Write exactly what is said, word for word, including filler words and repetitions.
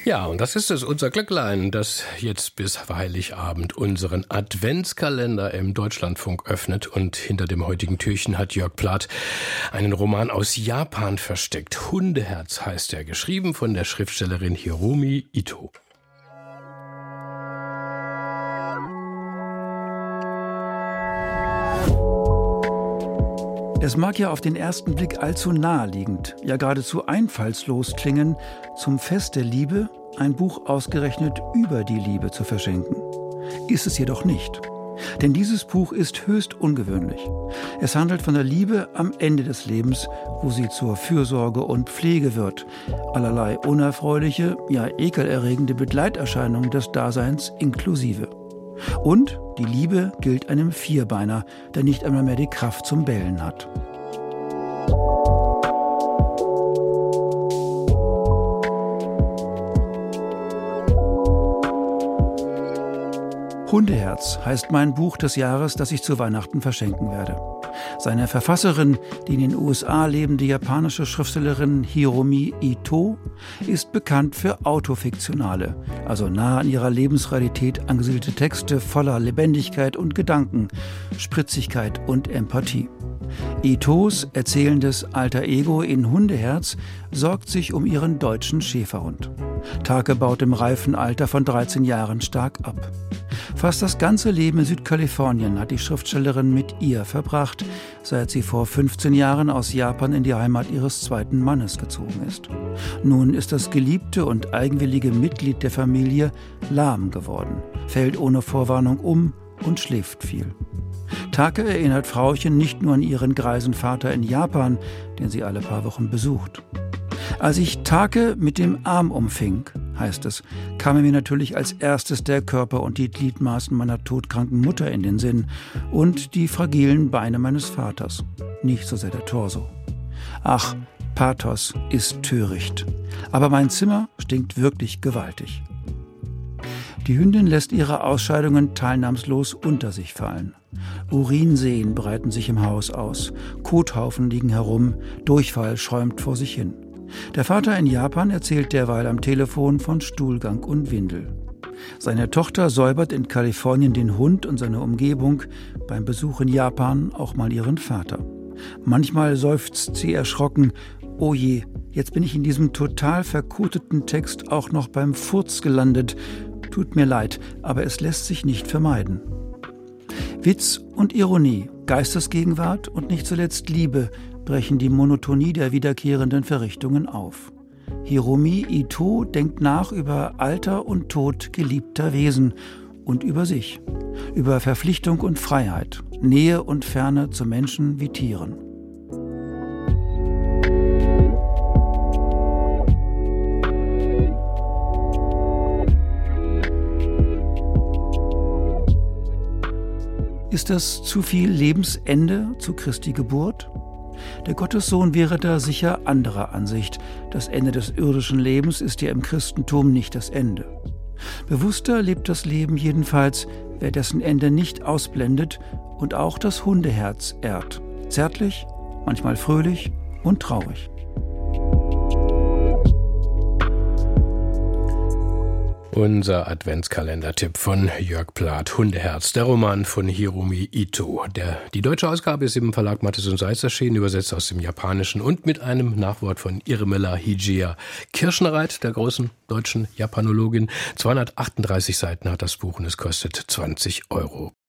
Ja, und das ist es, unser Glöcklein, das jetzt bis Heiligabend unseren Adventskalender im Deutschlandfunk öffnet. Und hinter dem heutigen Türchen hat Jörg Plath einen Roman aus Japan versteckt. Hundeherz heißt er, geschrieben von der Schriftstellerin Hiromi Ito. Es mag ja auf den ersten Blick allzu naheliegend, ja geradezu einfallslos klingen, zum Fest der Liebe ein Buch ausgerechnet über die Liebe zu verschenken. Ist es jedoch nicht. Denn dieses Buch ist höchst ungewöhnlich. Es handelt von der Liebe am Ende des Lebens, wo sie zur Fürsorge und Pflege wird. Allerlei unerfreuliche, ja ekelerregende Begleiterscheinungen des Daseins inklusive. Und die Liebe gilt einem Vierbeiner, der nicht einmal mehr die Kraft zum Bellen hat. Hundeherz heißt mein Buch des Jahres, das ich zu Weihnachten verschenken werde. Seine Verfasserin, die in den U S A lebende japanische Schriftstellerin Hiromi Ito, ist bekannt für autofiktionale, also nah an ihrer Lebensrealität angesiedelte Texte voller Lebendigkeit und Gedanken, Spritzigkeit und Empathie. Itos erzählendes Alter Ego in Hundeherz sorgt sich um ihren deutschen Schäferhund. Take baut im reifen Alter von dreizehn Jahren stark ab. Fast das ganze Leben in Südkalifornien hat die Schriftstellerin mit ihr verbracht, seit sie vor fünfzehn Jahren aus Japan in die Heimat ihres zweiten Mannes gezogen ist. Nun ist das geliebte und eigenwillige Mitglied der Familie lahm geworden, fällt ohne Vorwarnung um und schläft viel. Take erinnert Frauchen nicht nur an ihren greisen Vater in Japan, den sie alle paar Wochen besucht. Als ich Take mit dem Arm umfing, heißt es, kam mir natürlich als erstes der Körper und die Gliedmaßen meiner todkranken Mutter in den Sinn und die fragilen Beine meines Vaters, nicht so sehr der Torso. Ach, Pathos ist töricht, aber mein Zimmer stinkt wirklich gewaltig. Die Hündin lässt ihre Ausscheidungen teilnahmslos unter sich fallen. Urinseen breiten sich im Haus aus, Kothaufen liegen herum, Durchfall schäumt vor sich hin. Der Vater in Japan erzählt derweil am Telefon von Stuhlgang und Windel. Seine Tochter säubert in Kalifornien den Hund und seine Umgebung, beim Besuch in Japan auch mal ihren Vater. Manchmal seufzt sie erschrocken, oh je, jetzt bin ich in diesem total verkoteten Text auch noch beim Furz gelandet. Tut mir leid, aber es lässt sich nicht vermeiden. Witz und Ironie, Geistesgegenwart und nicht zuletzt Liebe brechen die Monotonie der wiederkehrenden Verrichtungen auf. Hiromi Ito denkt nach über Alter und Tod geliebter Wesen und über sich, über Verpflichtung und Freiheit, Nähe und Ferne zu Menschen wie Tieren. Ist das zu viel Lebensende zu Christi Geburt? Der Gottessohn wäre da sicher anderer Ansicht. Das Ende des irdischen Lebens ist ja im Christentum nicht das Ende. Bewusster lebt das Leben jedenfalls, wer dessen Ende nicht ausblendet und auch das Hundeherz ehrt. Zärtlich, manchmal fröhlich und traurig. Unser Adventskalender-Tipp von Jörg Plath, Hundeherz, der Roman von Hiromi Ito. Der, die deutsche Ausgabe ist im Verlag Mattes und Seitz erschienen, übersetzt aus dem Japanischen und mit einem Nachwort von Irmela Hijia Kirschnereit, der großen deutschen Japanologin. zweihundertachtunddreißig Seiten hat das Buch und es kostet zwanzig Euro.